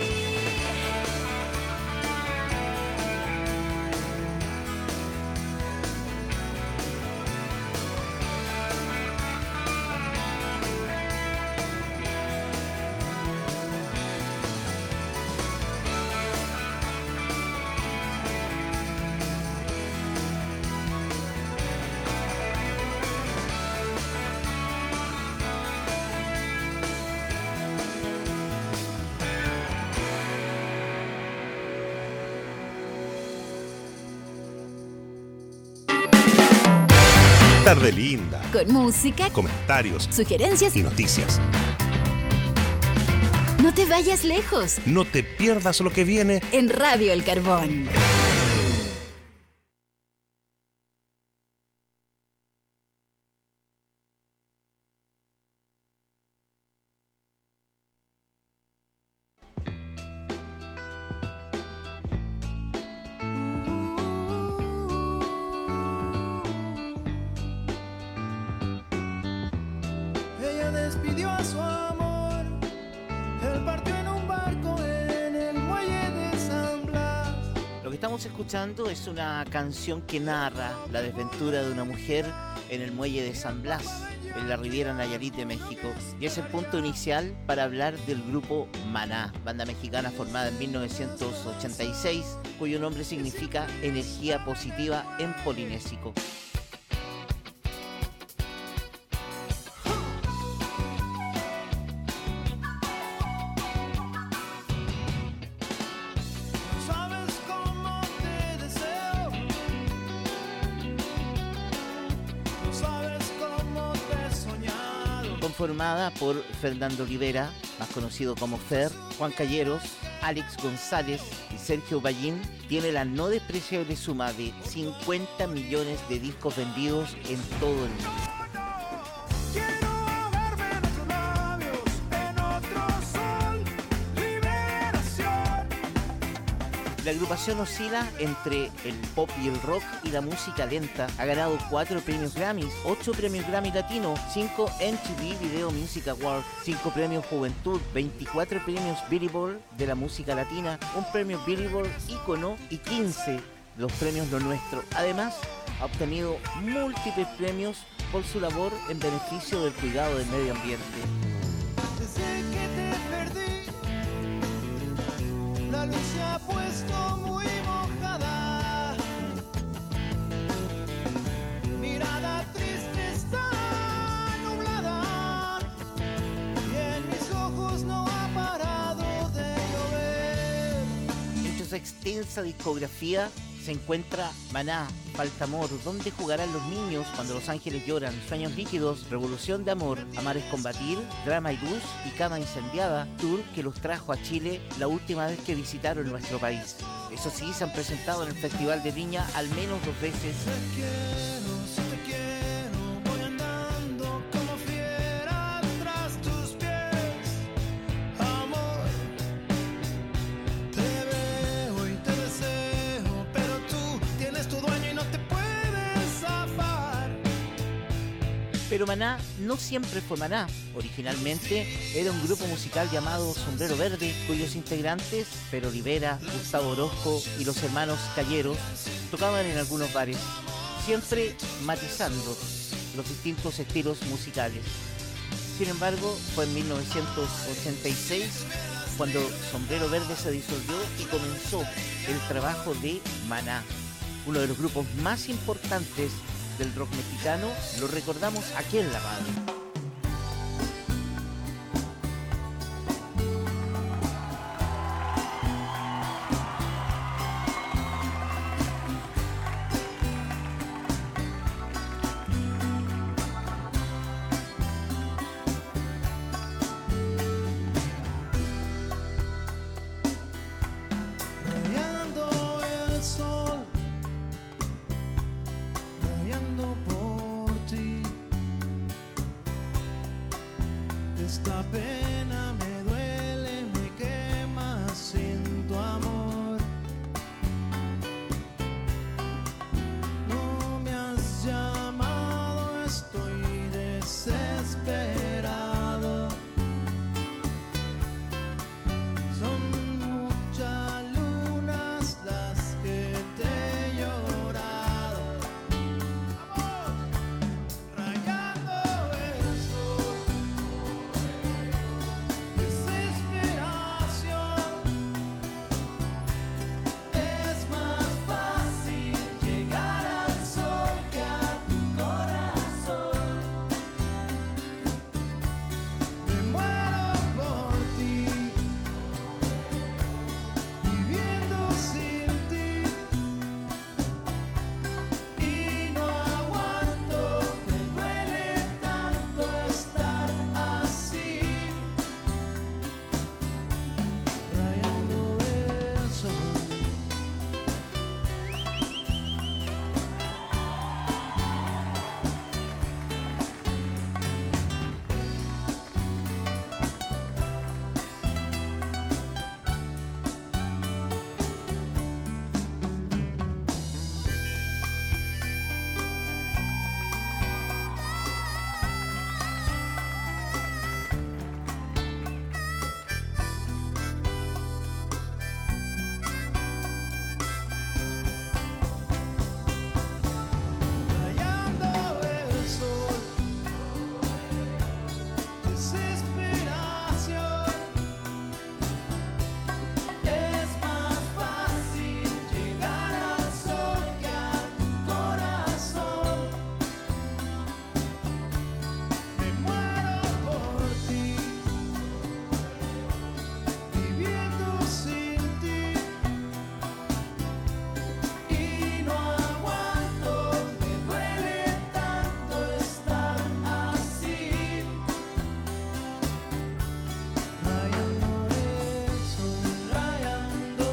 Speaker 2: Tarde linda.
Speaker 8: Con música,
Speaker 2: Comentarios
Speaker 8: sugerencias.
Speaker 2: y noticias.
Speaker 8: No te vayas lejos.
Speaker 2: No te pierdas lo que viene.
Speaker 8: En Radio El Carbón.
Speaker 9: Ella despidió a su amor, él partió en un barco en el muelle de San Blas.
Speaker 10: Lo que estamos escuchando es una canción que narra la desventura de una mujer en el muelle de San Blas, en la Riviera Nayarit de México. Y es el punto inicial para hablar del grupo Maná, banda mexicana formada en mil novecientos ochenta y seis, cuyo nombre significa energía positiva en polinésico.
Speaker 9: Sabes cómo te deseo, no sabes cómo te he soñado.
Speaker 10: Conformada por Fernando Rivera, más conocido como Fer, Juan Calleros, Alex González y Sergio Ballín, tiene la no despreciable suma de cincuenta millones de discos vendidos en todo el mundo.
Speaker 9: Quiero ahogarme en otros labios, en otro sol, liberación.
Speaker 10: La agrupación oscila entre el pop y el rock y la música lenta. Ha ganado cuatro premios Grammys, ocho premios Grammy Latino, cinco M T V Video Music Awards, cinco premios Juventud, veinticuatro premios Billboard de la música latina, un premio Billboard ícono y quince los premios Lo Nuestro. Además, ha obtenido múltiples premios por su labor en beneficio del cuidado del medio ambiente.
Speaker 9: Desde que te perdí, la luz se ha puesto muy mojada. Mirada triste está nublada y en mis ojos no ha parado de llover.
Speaker 10: Dentro de su extensa discografía se encuentra Maná, Falta Amor, ¿Dónde jugarán los niños cuando los ángeles lloran?, Sueños líquidos, Revolución de amor, Amar es combatir, Drama y luz y Cama incendiada, tour que los trajo a Chile la última vez que visitaron nuestro país. Eso sí, se han presentado en el Festival de Viña al menos dos veces.
Speaker 9: Te quiero, si te quiero, voy andando como fiera tras tus pies, amor. Te veo y te deseo, pero tú tienes tu dueño y no te puedes zafar.
Speaker 10: Pero Maná no siempre fue Maná. Originalmente era un grupo musical llamado Sombrero Verde, cuyos integrantes, Pero Rivera, Gustavo Orozco y los hermanos Calleros, tocaban en algunos bares, siempre matizando los distintos estilos musicales. Sin embargo, fue en mil novecientos ochenta y seis cuando Sombrero Verde se disolvió y comenzó el trabajo de Maná, uno de los grupos más importantes del rock mexicano. Lo recordamos aquí en la radio.
Speaker 9: Rayando el sol, rayando por ti. Esta pena me duele, me quema sin tu amor. No me has llamado, estoy desesperado. Son muchas lunas las que te he llorado. Vamos, rayando el sol, desesperación. Es más fácil llegar al sol que a tu corazón. Me muero por ti, viviendo sin ti, y no aguanto, me duele tanto estar así, rayando el sol. Rayando el sol, desesperación. Es más fácil llegar al sol que a tu corazón. Me muero por ti, viviendo sin ti, y no aguanto, me duele tanto estar así, rayando el sol, rayando,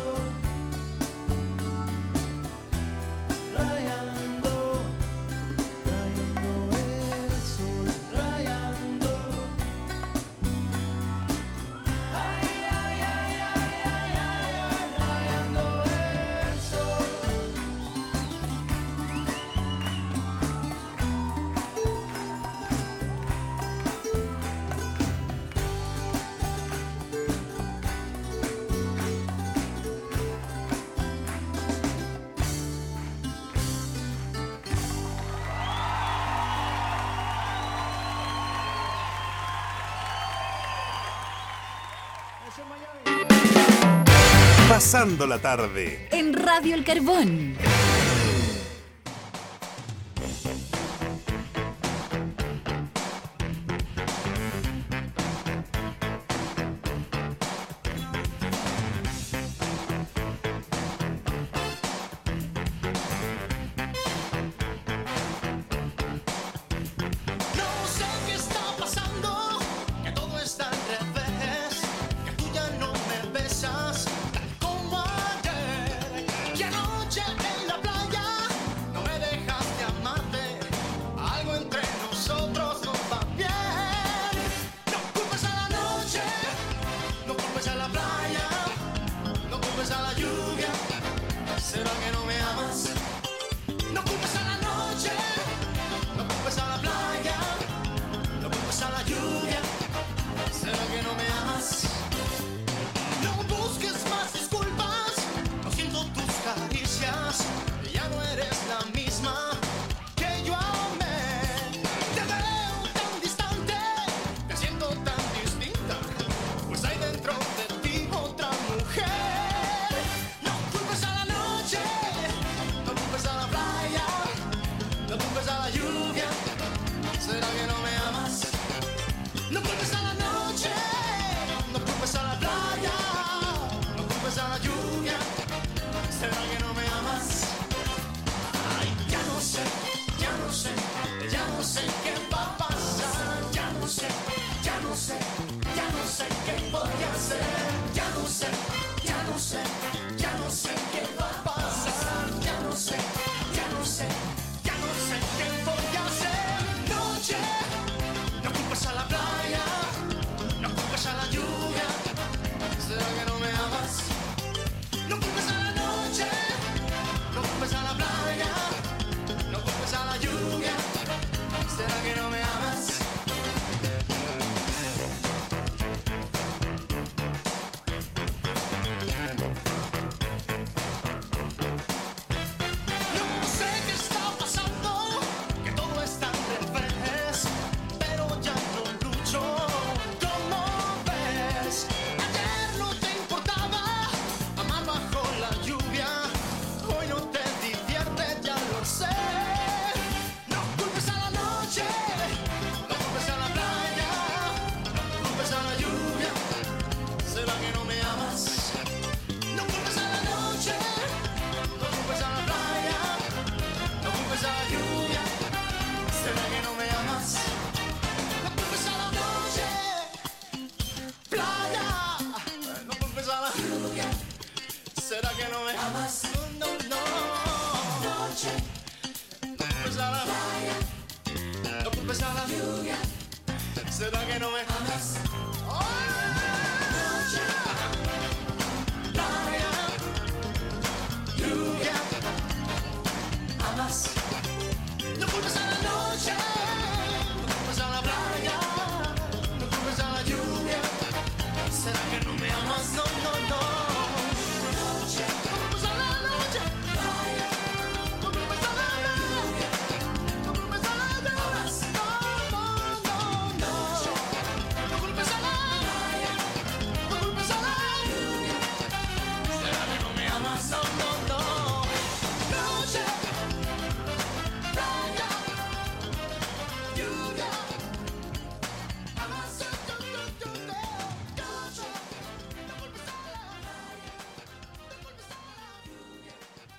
Speaker 9: rayando, rayando el sol, rayando. Ay, ay, ay, ay, ay, ay, ay, rayando el sol.
Speaker 2: Pasando la tarde.
Speaker 8: En Radio El Carbón.
Speaker 9: No sé qué está pasando, que todo está al revés, que tú ya no me besas tal como ayer, y anoche en la playa ¿Será que no me amas? Lluvia, amas. No culpes a la noche, no culpes a la playa, no culpes a la lluvia. ¿Será que no me amas? No, no, no. Noche, no culpes a la noche, no culpes a la lluvia, no culpes a la lluvia. No, no, no, no. No culpes a la playa, no culpes a la lluvia. ¿Será que no me amas? No, no, no. Noche, playa, lluvia. Amas, yo, yo, yo, yo, yo. Noche, no culpes a la playa, no culpes a la lluvia.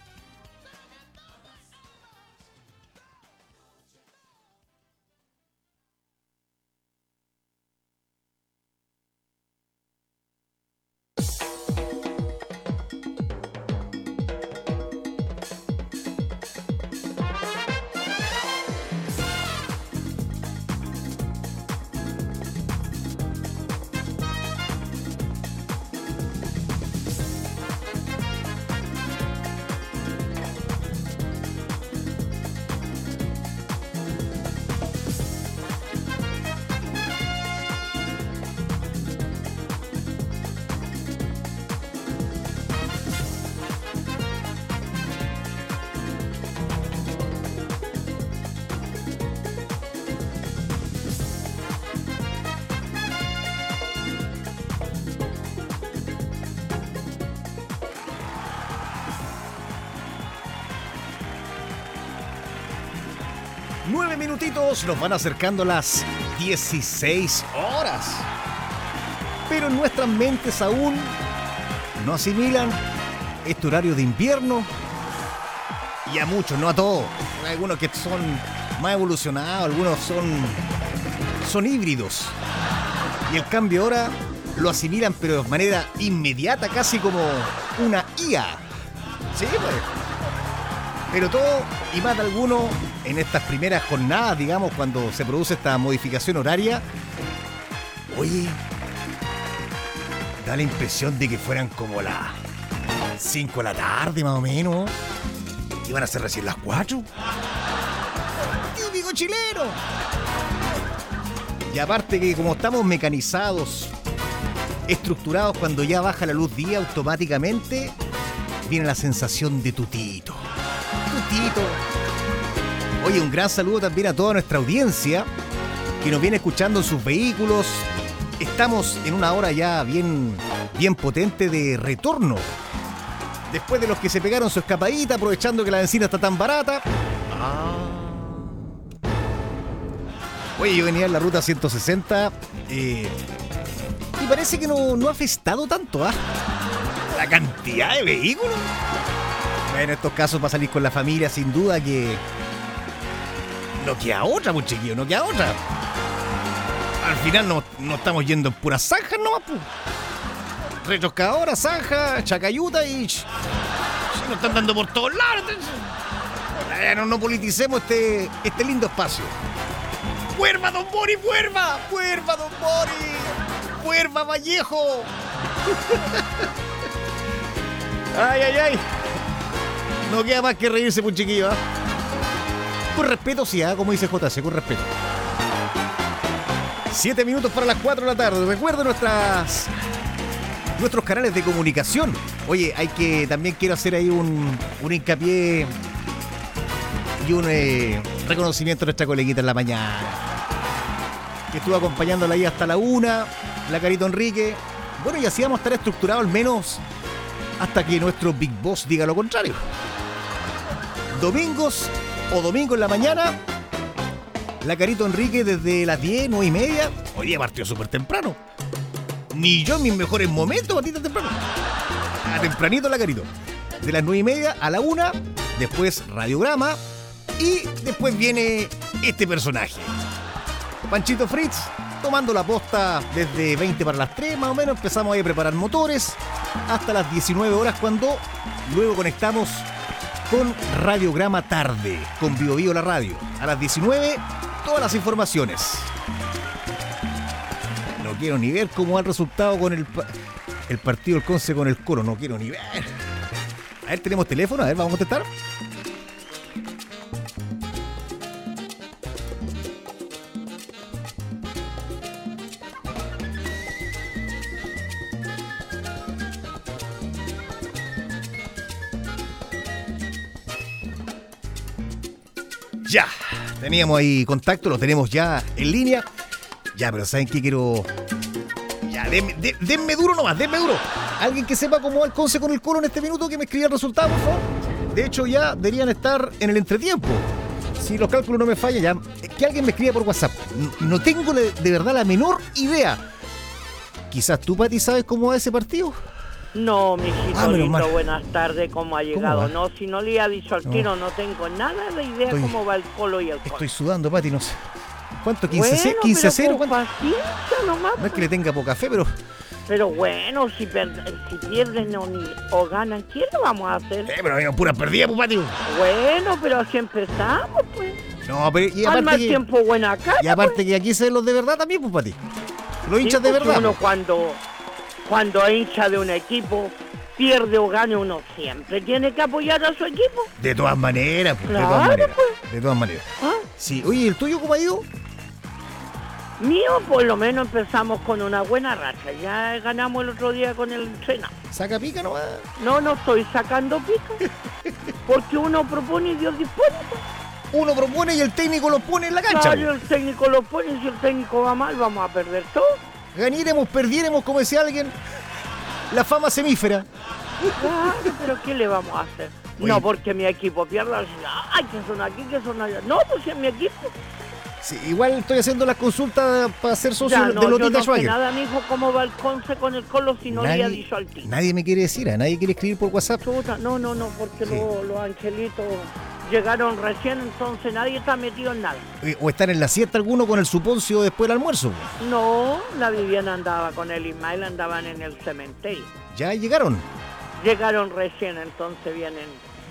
Speaker 1: Nueve minutitos nos van acercando las dieciséis horas. Pero en nuestras mentes aún no asimilan este horario de invierno. Y a muchos, no a todos. Hay algunos que son más evolucionados, algunos son, son híbridos. Y el cambio ahora lo asimilan pero de manera inmediata, casi como una I A. Sí, pues. Pero todo y más de alguno en estas primeras jornadas, digamos, cuando se produce esta modificación horaria, oye, da la impresión de que fueran como las cinco de la tarde más o menos. Iban a ser recién las cuatro. Típico chileno. Y aparte que como estamos mecanizados, estructurados, cuando ya baja la luz día automáticamente, viene la sensación de tutito. Tutito. Oye, un gran saludo también a toda nuestra audiencia que nos viene escuchando en sus vehículos. Estamos en una hora ya bien, bien potente de retorno. Después de los que se pegaron su escapadita, aprovechando que la benzina está tan barata. Ah. Oye, yo venía en la ruta ciento sesenta eh, y parece que no, no ha afectado tanto, ¿ah? La cantidad de vehículos. En estos casos para salir con la familia, sin duda que no queda otra, pues chiquillo, no queda otra. Al final no, no estamos yendo en puras zanjas nomás, pues. Retroscadora, zanja, chacayuta y... ch- nos están dando por todos lados. Entonces, ya no, no politicemos este, este lindo espacio. ¡Vuelva, don Boris, vuelva! ¡Vuelva, don Boris! ¡Vuelva, Vallejo! ¡Ay, ay, ay! No queda más que reírse, pues, chiquillo, ¿eh? Con respeto, sí, ¿eh? Como dice J C, con respeto. Siete minutos para las cuatro de la tarde. Recuerden nuestras... nuestros canales de comunicación. Oye, hay que... también quiero hacer ahí un, un hincapié y un eh, reconocimiento a nuestra coleguita en la mañana, que estuvo acompañándola ahí hasta la una, la Carito Enrique. Bueno, y así vamos a estar estructurados al menos hasta que nuestro Big Boss diga lo contrario. Domingos o domingo en la mañana, la Carito Enrique desde las diez, nueve y media. Hoy día partió súper temprano. Ni yo en mis mejores momentos, batita temprano. A tempranito la Carito. De las nueve y media a la una, después Radiograma, y después viene este personaje. Panchito Fritz, tomando la posta desde veinte para las tres, más o menos. Empezamos ahí a preparar motores hasta las diecinueve horas, cuando luego conectamos con Radiograma Tarde, con Bio Bio la radio. A las diecinueve, todas las informaciones. quiero ni ver cómo va el resultado con el, pa- el partido del Conce con el Colo. No quiero ni ver. A ver, tenemos teléfono. A ver, vamos a contestar. Ya, teníamos ahí contacto, lo tenemos ya en línea. Ya, pero ¿saben qué quiero? Ya, denme, de- denme duro nomás, denme duro. Alguien que sepa cómo va el Conce con el Colo en este minuto, que me escriba el resultado, por favor. De hecho, ya deberían estar en el entretiempo. Si los cálculos no me fallan, ya. Que alguien me escriba por WhatsApp. No, no tengo de, de verdad la menor idea. Quizás tú, Pati, sabes cómo va ese partido.
Speaker 11: No, mijito
Speaker 1: Ah, menos
Speaker 11: lindo,
Speaker 1: mal.
Speaker 11: buenas tardes, ¿cómo ha llegado?
Speaker 1: va?
Speaker 11: No, si no le ha dicho al
Speaker 1: No.
Speaker 11: tiro, no tengo nada de idea
Speaker 1: Estoy-
Speaker 11: cómo va el Colo y el Colo.
Speaker 1: Estoy sudando, Pati, no sé. ¿Cuánto?
Speaker 11: Bueno,
Speaker 1: ¿quince a cero?
Speaker 11: pero con
Speaker 1: ¿Cuánto?
Speaker 11: paciencia nomás,
Speaker 1: No es que le tenga poca fe, pero...
Speaker 11: pero bueno, si, per- si pierden o, ni- o ganan, ¿qué le vamos a hacer?
Speaker 1: Eh, pero hay pura perdida, pues, Pati.
Speaker 11: Bueno, pero así empezamos, pues.
Speaker 1: No, pero... Y
Speaker 11: Al
Speaker 1: aparte
Speaker 11: mal
Speaker 1: que...
Speaker 11: tiempo, buena cara.
Speaker 1: Y aparte que aquí se ven los de verdad también, pues, Pati. Los
Speaker 11: Sí,
Speaker 1: hinchas de
Speaker 11: porque
Speaker 1: verdad.
Speaker 11: Uno
Speaker 1: pues.
Speaker 11: cuando, cuando es hincha de un equipo, pierde o gane, uno siempre tiene que apoyar a su equipo.
Speaker 1: De todas maneras, pues, de
Speaker 11: Claro,
Speaker 1: todas maneras.
Speaker 11: pues.
Speaker 1: De todas maneras.
Speaker 11: ¿Ah?
Speaker 1: Sí, oye, ¿el tuyo cómo ha ido?
Speaker 11: Mío, por lo menos empezamos con una buena racha. Ya ganamos el otro día con el entrenado.
Speaker 1: Saca pica nomás.
Speaker 11: No, no estoy sacando pico. Porque uno propone y Dios dispone.
Speaker 1: Uno propone y el técnico lo pone en la cancha.
Speaker 11: Claro, el técnico lo pone y si el técnico va mal, vamos a perder todo.
Speaker 1: Ganiremos, perdiéremos, como decía alguien. La fama semífera.
Speaker 11: Claro, pero ¿qué le vamos a hacer?
Speaker 1: Oye.
Speaker 11: No porque mi equipo pierda, ay, que son aquí, que son allá. No, pues si es mi equipo.
Speaker 1: Sí, igual estoy haciendo las consultas para ser socio
Speaker 11: Ya,
Speaker 1: de
Speaker 11: no, yo
Speaker 1: Lotita
Speaker 11: no sé
Speaker 1: Schwager.
Speaker 11: nada, mijo, cómo va el Conce con el Colo si no le ha dicho al tío.
Speaker 1: nadie me quiere decir, a nadie quiere escribir por WhatsApp.
Speaker 11: Chuta, no, no, no, porque
Speaker 1: Sí.
Speaker 11: los, los angelitos llegaron recién, entonces nadie está metido en nada.
Speaker 1: Eh, O están en la siesta alguno con el suponcio después del almuerzo. pues.
Speaker 11: No, la Viviana andaba con el Ismael, andaban en el cementerio.
Speaker 1: Ya llegaron.
Speaker 11: Llegaron recién, entonces vienen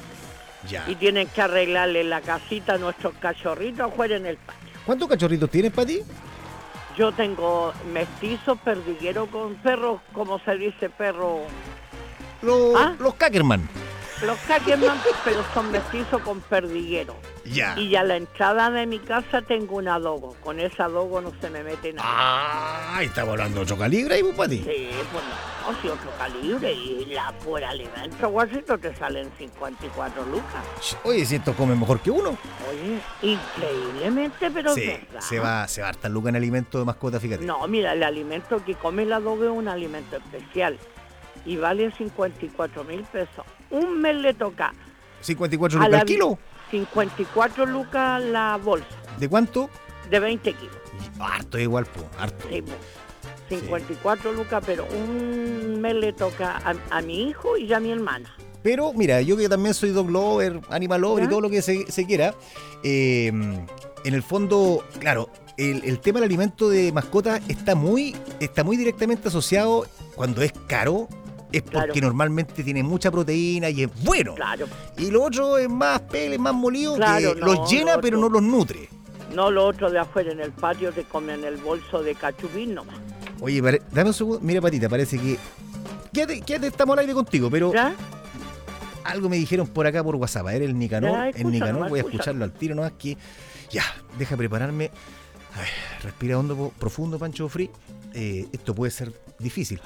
Speaker 1: Ya.
Speaker 11: y tienen que arreglarle la casita a nuestros cachorritos afuera en el patio.
Speaker 1: ¿Cuántos cachorritos tienes, Pati?
Speaker 11: Yo tengo mestizos, perdiguero con perros, como se dice, perro,
Speaker 1: Los,
Speaker 11: ¿Ah?
Speaker 1: los Cackerman.
Speaker 11: los Cackerman, pero son mestizos con perdiguero.
Speaker 1: Ya.
Speaker 11: Y a la entrada de mi casa tengo un adobo. Con ese adobo no se me mete nada.
Speaker 1: Ah, estamos hablando de ocho calibres ahí, pues, Pati.
Speaker 11: Sí, pues no, si otro calibre y la pura alimento, guasito, te salen cincuenta y cuatro lucas.
Speaker 1: Oye, si estos comen mejor que uno.
Speaker 11: Oye, increíblemente, pero
Speaker 1: Sí,
Speaker 11: es verdad.
Speaker 1: se va, se va a hartar luca en alimento de mascota, fíjate.
Speaker 11: No, mira, el alimento que come el adobo es un alimento especial y vale cincuenta y cuatro mil pesos. Un mes le toca
Speaker 1: cincuenta y cuatro
Speaker 11: a
Speaker 1: lucas
Speaker 11: la
Speaker 1: al
Speaker 11: vi-
Speaker 1: kilo.
Speaker 11: cincuenta y cuatro lucas la bolsa
Speaker 1: ¿De cuánto?
Speaker 11: de veinte kilos.
Speaker 1: Harto igual, pues, harto.
Speaker 11: Sí, po. cincuenta y cuatro lucas, pero un mes le toca a, a mi hijo y a mi hermana.
Speaker 1: Pero mira, yo que también soy dog lover, animal lover y
Speaker 11: ¿Ya?
Speaker 1: todo lo que se, se quiera, eh, en el fondo, claro, el, el tema del alimento de mascota está muy, está muy directamente asociado cuando es caro. Es porque
Speaker 11: Claro.
Speaker 1: normalmente tiene mucha proteína y es bueno.
Speaker 11: Claro.
Speaker 1: Y lo otro es más pele, más molido,
Speaker 11: Claro,
Speaker 1: que
Speaker 11: no,
Speaker 1: los llena
Speaker 11: lo
Speaker 1: pero
Speaker 11: otro-
Speaker 1: no los nutre.
Speaker 11: No, lo otro de afuera en el patio te comen el bolso de cachupín nomás.
Speaker 1: Oye, pare- dame un segundo. Mira, Patita, parece que... Quédate, quédate, estamos al aire contigo, pero
Speaker 11: ¿Ya?
Speaker 1: algo me dijeron por acá por WhatsApp. A ver, el Nicanor,
Speaker 11: Ya,
Speaker 1: el
Speaker 11: escucha
Speaker 1: Nicanor,
Speaker 11: nomás,
Speaker 1: voy a
Speaker 11: escucha.
Speaker 1: escucharlo al tiro nomás que... Ya, deja prepararme. A ver, respira hondo, po- profundo, Pancho Free. Eh, esto puede ser difícil.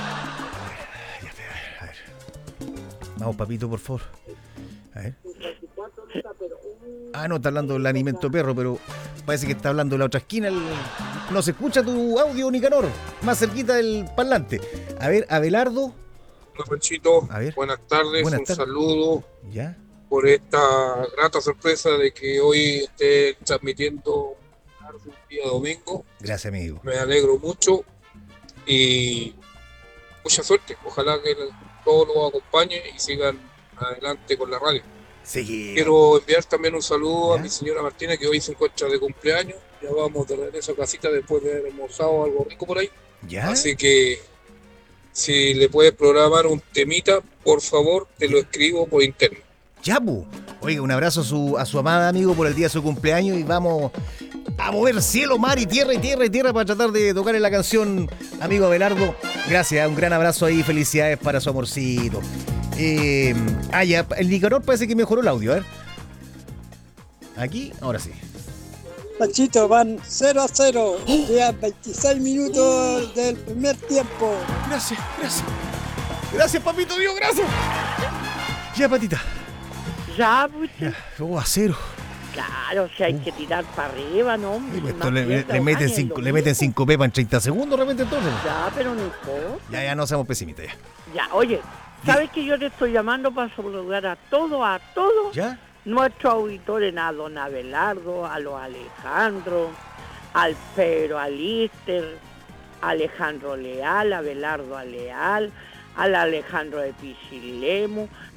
Speaker 1: A ver, ya, a ver, a ver. Vamos, papito, por favor. A ver. Ah, no, está hablando del alimento perro, pero parece que está hablando de la otra esquina. el- No se escucha tu audio, Nicanor. Más cerquita del parlante. A ver, Abelardo.
Speaker 12: Hola, Panchito.
Speaker 1: A ver.
Speaker 12: Buenas tardes.
Speaker 1: Buenas
Speaker 12: un
Speaker 1: tardes.
Speaker 12: saludo
Speaker 1: Ya.
Speaker 12: por esta grata sorpresa de que hoy esté transmitiendo un día domingo.
Speaker 1: Gracias, amigo.
Speaker 12: Me alegro mucho y mucha suerte. Ojalá que todo lo acompañe y sigan adelante con la radio.
Speaker 1: Sí.
Speaker 12: Quiero enviar también un saludo
Speaker 1: ¿Ya?
Speaker 12: a mi señora Martina, que hoy se encuentra de cumpleaños. Ya vamos de regreso a casita después de haber almorzado algo rico por ahí.
Speaker 1: ¿Ya?
Speaker 12: Así que si le puedes programar un temita, por favor, te lo escribo por interno.
Speaker 1: Ya, pu. Oiga, un abrazo a su, a su amada amigo por el día de su cumpleaños y vamos a mover cielo, mar y tierra y tierra y tierra para tratar de tocar en la canción, amigo Abelardo. Gracias, un gran abrazo ahí, felicidades para su amorcito. Eh, ah, ya, el Nicanor parece que mejoró el audio, a ver. Aquí, ahora sí.
Speaker 3: Panchito, van cero a cero. Llevan veintiséis minutos del primer tiempo.
Speaker 1: Gracias, gracias. Gracias, papito Dios, gracias. Ya, patita.
Speaker 11: Ya, pues.
Speaker 1: Ya, oh, a cero.
Speaker 11: Claro, si hay que tirar para arriba, ¿no?
Speaker 1: Sí, pues,
Speaker 11: Más
Speaker 1: esto le,
Speaker 11: pierda,
Speaker 1: le meten
Speaker 11: gane,
Speaker 1: cinco,
Speaker 11: lo
Speaker 1: le meten
Speaker 11: mismo.
Speaker 1: cinco pepas en treinta segundos de repente entonces.
Speaker 11: Ya, pero no importa.
Speaker 1: Ya, ya no seamos pesimistas ya.
Speaker 11: Ya, oye, ¿sabes que yo te estoy llamando para saludar a todos, a todos?
Speaker 1: ¿Ya?
Speaker 11: Nuestros auditores, a don Abelardo, a los Alejandro, al Pedro Alister, Alejandro Leal, Abelardo Leal, al Alejandro de Pichilemu,